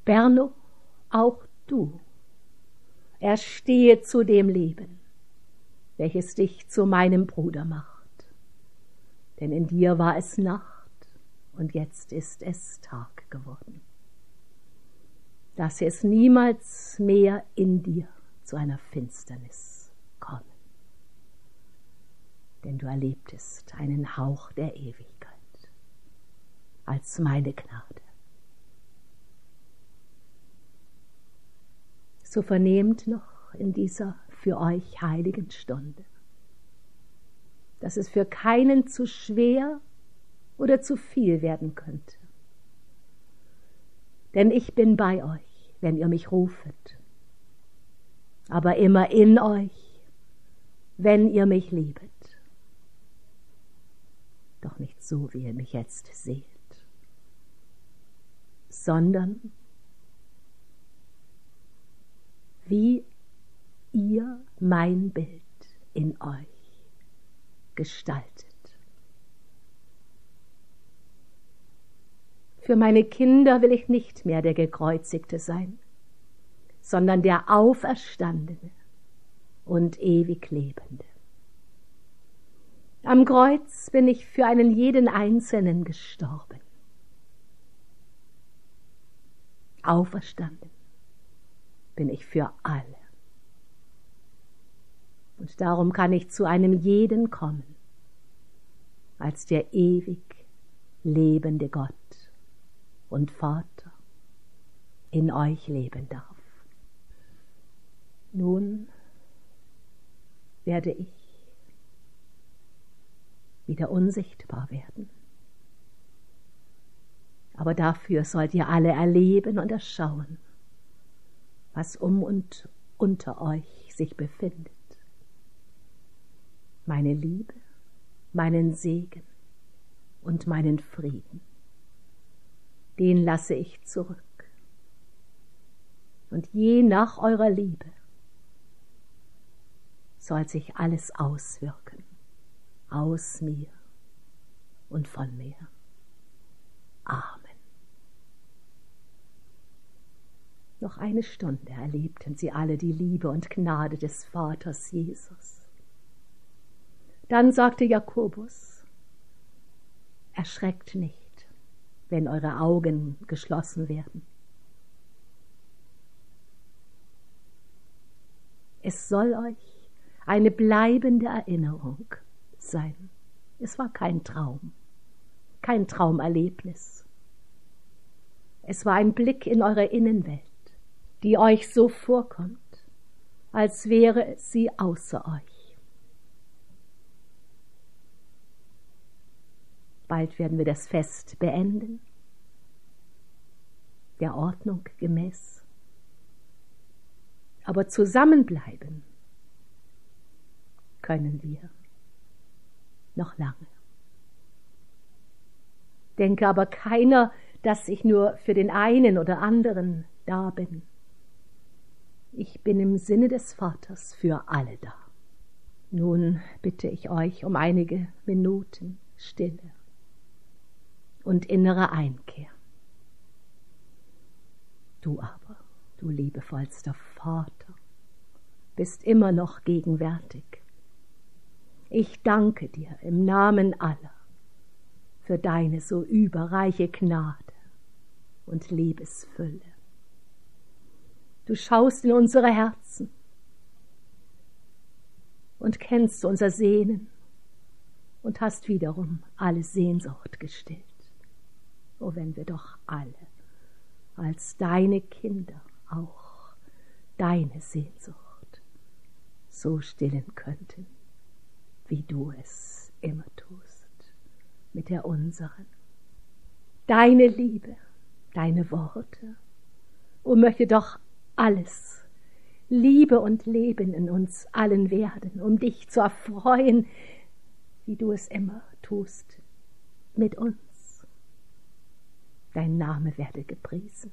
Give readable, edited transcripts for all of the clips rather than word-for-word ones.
Berno, auch du, erstehe zu dem Leben, welches dich zu meinem Bruder macht. Denn in dir war es Nacht und jetzt ist es Tag geworden. Lasse es niemals mehr in dir zu einer Finsternis kommen. Denn du erlebtest einen Hauch der Ewigkeit als meine Gnade. So vernehmt noch in dieser für euch heiligen Stunde, dass es für keinen zu schwer oder zu viel werden könnte. Denn ich bin bei euch, wenn ihr mich rufet, aber immer in euch, wenn ihr mich liebet. Doch nicht so, wie ihr mich jetzt seht, sondern wie ihr mein Bild in euch gestaltet. Für meine Kinder will ich nicht mehr der Gekreuzigte sein, sondern der Auferstandene und ewig Lebende. Am Kreuz bin ich für einen jeden Einzelnen gestorben. Auferstanden bin ich für alle. Und darum kann ich zu einem jeden kommen, als der ewig lebende Gott und Vater in euch leben darf. Nun werde ich wieder unsichtbar werden. Aber dafür sollt ihr alle erleben und erschauen, was um und unter euch sich befindet. Meine Liebe, meinen Segen und meinen Frieden, den lasse ich zurück. Und je nach eurer Liebe soll sich alles auswirken, aus mir und von mir. Amen. Noch eine Stunde erlebten sie alle die Liebe und Gnade des Vaters Jesus. Dann sagte Jakobus: Erschreckt nicht, wenn eure Augen geschlossen werden. Es soll euch eine bleibende Erinnerung sein. Es war kein Traum, kein Traumerlebnis. Es war ein Blick in eure Innenwelt, die euch so vorkommt, als wäre sie außer euch. Bald werden wir das Fest beenden, der Ordnung gemäß. Aber zusammenbleiben können wir noch lange. Denke aber keiner, dass ich nur für den einen oder anderen da bin. Ich bin im Sinne des Vaters für alle da. Nun bitte ich euch um einige Minuten Stille und innere Einkehr. Du aber, du liebevollster Vater, bist immer noch gegenwärtig. Ich danke dir im Namen aller für deine so überreiche Gnade und Liebesfülle. Du schaust in unsere Herzen und kennst unser Sehnen und hast wiederum alle Sehnsucht gestillt. Oh, wenn wir doch alle als deine Kinder auch deine Sehnsucht so stillen könnten, wie du es immer tust, mit der unseren. Deine Liebe, deine Worte, o möchte doch alles Liebe und Leben in uns allen werden, um dich zu erfreuen, wie du es immer tust, mit uns. Dein Name werde gepriesen.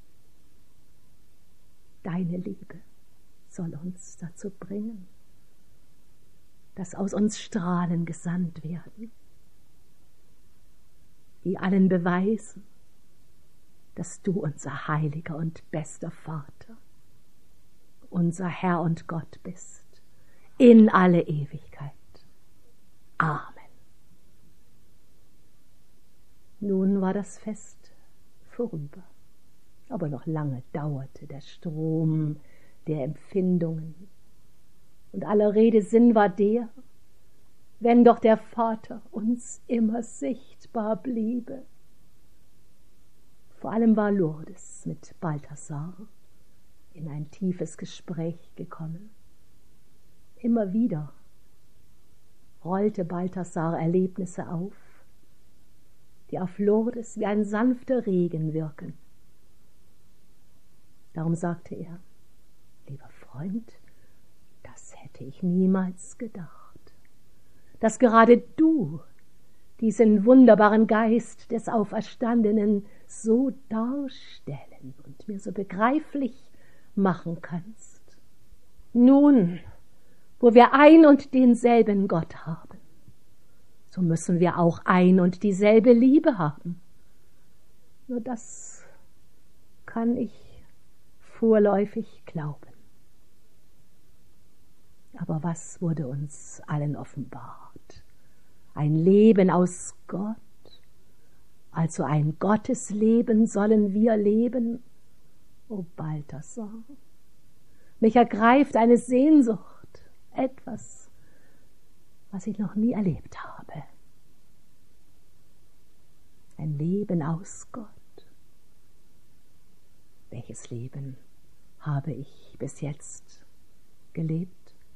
Deine Liebe soll uns dazu bringen, dass aus uns Strahlen gesandt werden, die allen beweisen, dass du unser heiliger und bester Vater, unser Herr und Gott bist, in alle Ewigkeit. Amen. Nun war das Fest vorüber, aber noch lange dauerte der Strom der Empfindungen, und aller Rede Sinn war der, wenn doch der Vater uns immer sichtbar bliebe. Vor allem war Lourdes mit Balthasar in ein tiefes Gespräch gekommen. Immer wieder rollte Balthasar Erlebnisse auf, die auf Lourdes wie ein sanfter Regen wirken. Darum sagte er: Lieber Freund, das hätte ich niemals gedacht, dass gerade du diesen wunderbaren Geist des Auferstandenen so darstellen und mir so begreiflich machen kannst. Nun, wo wir ein und denselben Gott haben, so müssen wir auch ein und dieselbe Liebe haben. Nur das kann ich vorläufig glauben. Aber was wurde uns allen offenbart? Ein Leben aus Gott, also ein Gottesleben sollen wir leben. O Balthasar, mich ergreift eine Sehnsucht, etwas, was ich noch nie erlebt habe. Ein Leben aus Gott. Welches Leben habe ich bis jetzt gelebt?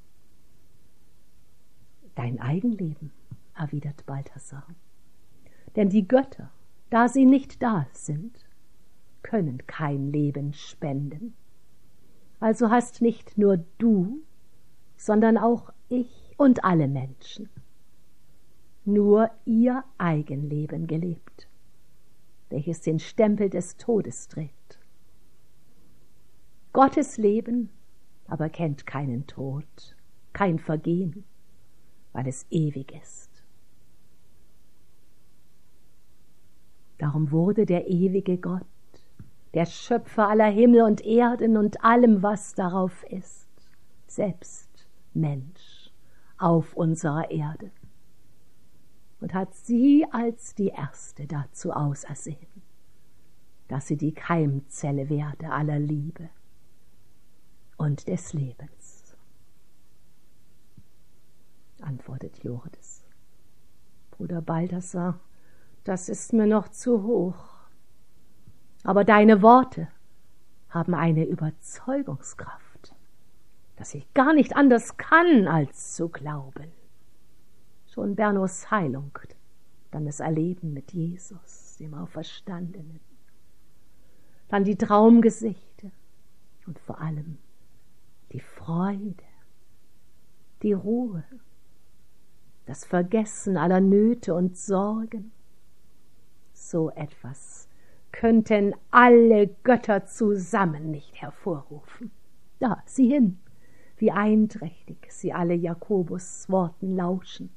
Dein Eigenleben, erwidert Balthasar. Denn die Götter, da sie nicht da sind, können kein Leben spenden. Also hast nicht nur du, sondern auch ich und alle Menschen nur ihr Eigenleben gelebt, welches den Stempel des Todes trägt. Gottes Leben aber kennt keinen Tod, kein Vergehen, weil es ewig ist. Darum wurde der ewige Gott, der Schöpfer aller Himmel und Erden und allem, was darauf ist, selbst Mensch auf unserer Erde und hat sie als die Erste dazu ausersehen, dass sie die Keimzelle werde aller Liebe und des Lebens. Antwortet Lourdes: Bruder Balthasar, das ist mir noch zu hoch. Aber deine Worte haben eine Überzeugungskraft, dass ich gar nicht anders kann, als zu glauben. Schon Bernos Heilung, dann das Erleben mit Jesus, dem Auferstandenen, dann die Traumgesichte und vor allem die Freude, die Ruhe, das Vergessen aller Nöte und Sorgen. So etwas könnten alle Götter zusammen nicht hervorrufen. Da, sieh hin, wie einträchtig sie alle Jakobus Worten lauschen.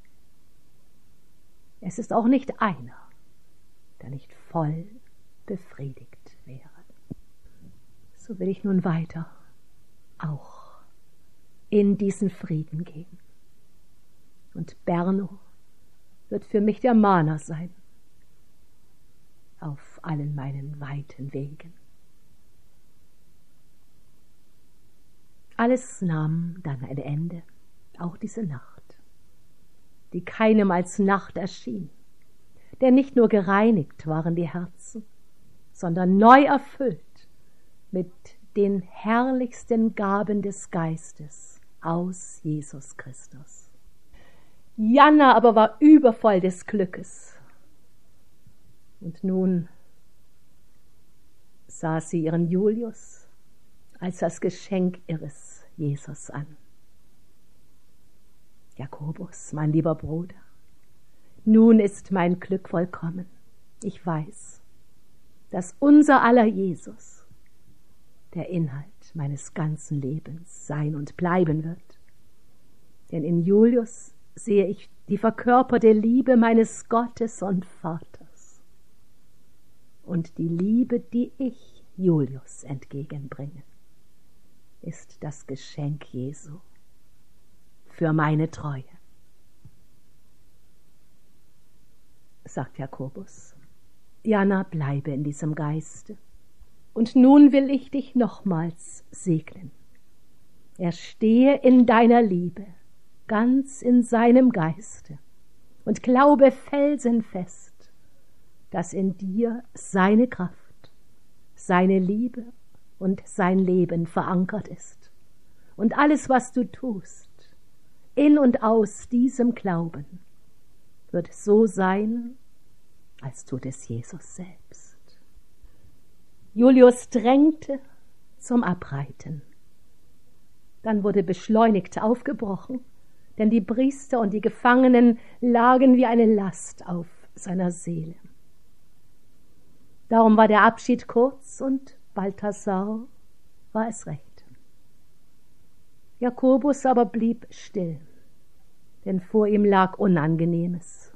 Es ist auch nicht einer, der nicht voll befriedigt wäre. So will ich nun weiter auch in diesen Frieden gehen. Und Berno wird für mich der Mahner sein auf allen meinen weiten Wegen. Alles nahm dann ein Ende, auch diese Nacht, die keinem als Nacht erschien, denn nicht nur gereinigt waren die Herzen, sondern neu erfüllt mit den herrlichsten Gaben des Geistes aus Jesus Christus. Janna aber war übervoll des Glückes. Und nun sah sie ihren Julius als das Geschenk ihres Jesus an. Jakobus, mein lieber Bruder, nun ist mein Glück vollkommen. Ich weiß, dass unser aller Jesus der Inhalt meines ganzen Lebens sein und bleiben wird. Denn in Julius sehe ich die verkörperte Liebe meines Gottes und Vaters. und die Liebe, die ich Julius entgegenbringe, ist das Geschenk Jesu für meine Treue, sagt Jakobus. Jana, bleibe in diesem Geiste. Und nun will ich dich nochmals segnen. Er stehe in deiner Liebe, ganz in seinem Geiste, und glaube felsenfest, dass in dir seine Kraft, seine Liebe und sein Leben verankert ist. Und alles, was du tust, in und aus diesem Glauben, wird so sein, als tut es Jesus selbst. Julius drängte zum Abreiten. Dann wurde beschleunigt aufgebrochen, denn die Priester und die Gefangenen lagen wie eine Last auf seiner Seele. Darum war der Abschied kurz und Balthasar war es recht. Jakobus aber blieb still, denn vor ihm lag Unangenehmes.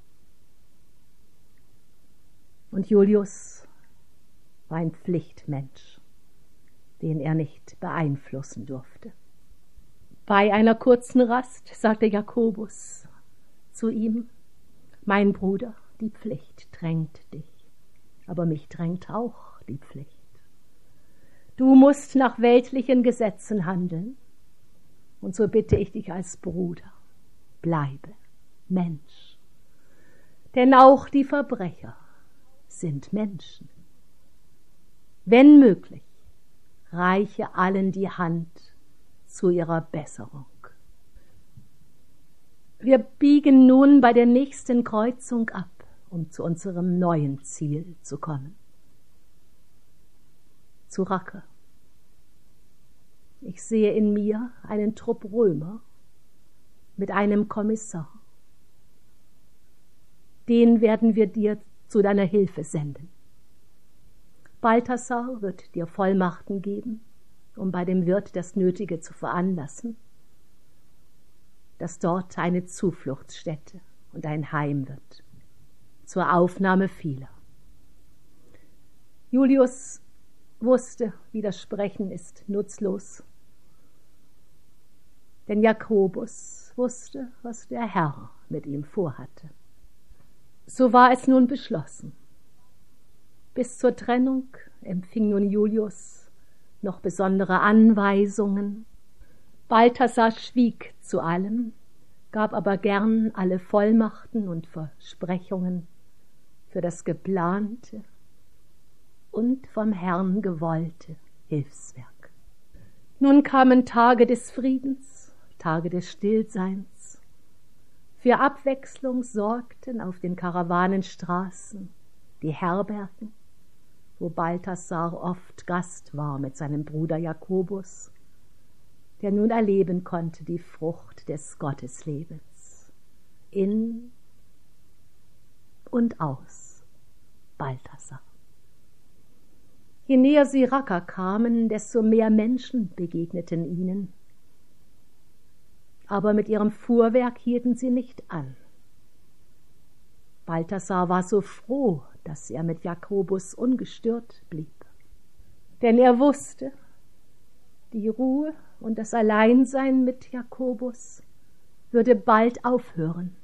Und Julius war ein Pflichtmensch, den er nicht beeinflussen durfte. Bei einer kurzen Rast sagte Jakobus zu ihm: Mein Bruder, die Pflicht drängt dich, aber mich drängt auch die Pflicht. Du musst nach weltlichen Gesetzen handeln, und so bitte ich dich als Bruder, bleibe Mensch. Denn auch die Verbrecher sind Menschen. Wenn möglich, reiche allen die Hand zu ihrer Besserung. Wir biegen nun bei der nächsten Kreuzung ab, um zu unserem neuen Ziel zu kommen. Zu Rakke. Ich sehe in mir einen Trupp Römer mit einem Kommissar. Den werden wir dir zu deiner Hilfe senden. Balthasar wird dir Vollmachten geben, um bei dem Wirt das Nötige zu veranlassen, dass dort eine Zufluchtsstätte und ein Heim wird, zur Aufnahme vieler. Julius wusste, Widersprechen ist nutzlos, denn Jakobus wusste, was der Herr mit ihm vorhatte. So war es nun beschlossen. Bis zur Trennung empfing nun Julius noch besondere Anweisungen. Balthasar schwieg zu allem, gab aber gern alle Vollmachten und Versprechungen für das geplante und vom Herrn gewollte Hilfswerk. Nun kamen Tage des Friedens, Tage des Stillseins. Für Abwechslung sorgten auf den Karawanenstraßen die Herbergen, wo Balthasar oft Gast war mit seinem Bruder Jakobus, der nun erleben konnte die Frucht des Gotteslebens in und aus Balthasar. Je näher sie Rakke kamen, desto mehr Menschen begegneten ihnen. Aber mit ihrem Fuhrwerk hielten sie nicht an. Balthasar war so froh, dass er mit Jakobus ungestört blieb. Denn er wusste, die Ruhe und das Alleinsein mit Jakobus würde bald aufhören.